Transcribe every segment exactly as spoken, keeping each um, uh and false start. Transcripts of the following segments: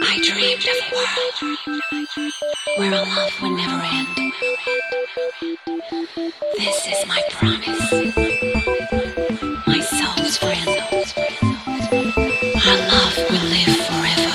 I dreamed of a world where our love would never end. This is my promise, my soul's friend. Our love will live forever.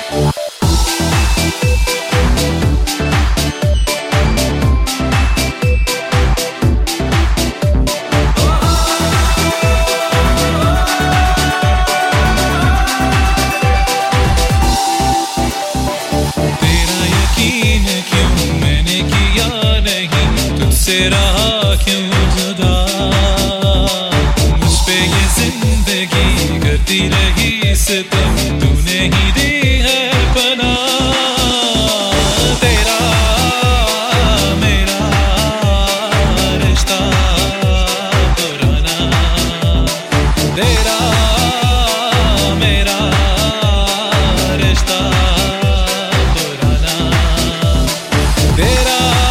से रहा क्यों जुदा, मुझ पे ये जिंदगी करती रही सितम, तूने ही दी है पनाह। तेरा मेरा रिश्ता पुराना, तेरा मेरा रिश्ता पुराना, तेरा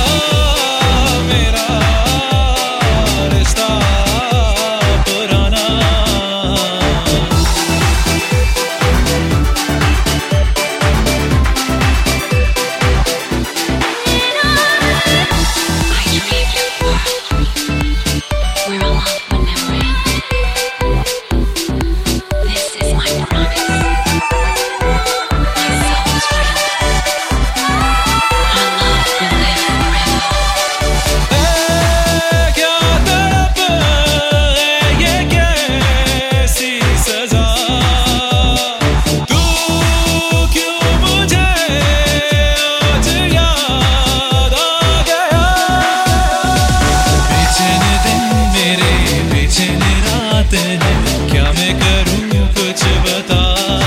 क्या मैं करूं कुछ बता,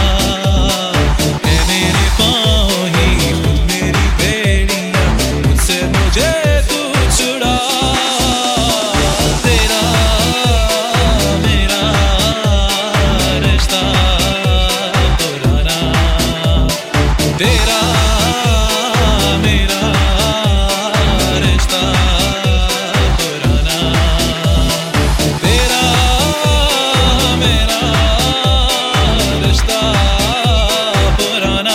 है मेरे पाँव ही खुद मेरी बेड़ियां, मुझसे मुझे तू छुड़ा। तेरा मेरा रिश्ता पुराना, तेरा मेरा रिश्ता पुराना, तेरा मेरा रिश्ता पुराना।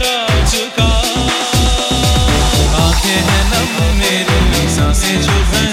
सांसें जो